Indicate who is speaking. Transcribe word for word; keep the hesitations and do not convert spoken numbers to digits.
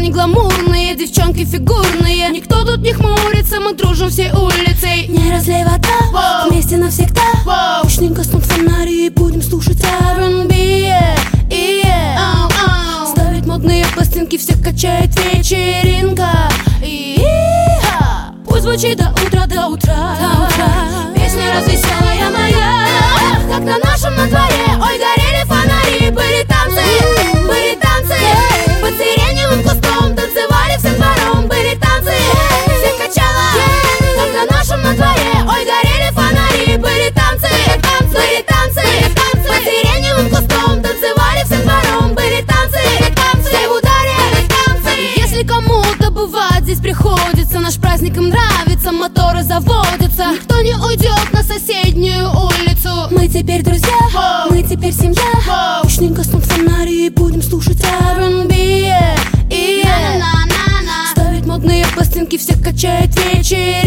Speaker 1: парни гламурные, девчонки фигурные. Никто тут не хмурится, мы дружим всей улицей.
Speaker 2: Не разлей вода, воу, вместе навсегда. Воу. Уж гаснут фонари и будем слушать ар энд би. yeah, yeah. oh, oh. Ставить модные пластинки, всех качает вечеринка. И-и-и-ха. Пусть звучит до утра, до утра, до утра. Песня развеселая моя, как на нашем на дворе. Ой, горели фонари, были танцы, были танцы. Под сиреневым кустом танцевали всем двором. Были танцы, всех качало, как на нашем на дворе. Ой, горели фонари, были танцы, были танцы. Под сиреневым кустом танцевали всем двором. Были танцы, все в ударе.
Speaker 1: Если кому-то бывать здесь приходится, наш праздник им нравится, моторы заводятся. Никто не уйдет на соседнюю улицу.
Speaker 2: Мы теперь друзья,
Speaker 1: Воу.
Speaker 2: мы теперь семья.
Speaker 1: Воу.
Speaker 2: Уж гаснут фонари и будем слушать ар энд би. yeah, yeah.
Speaker 1: На-на-на-на-на.
Speaker 2: Ставить модные пластинки, всех качает вечер.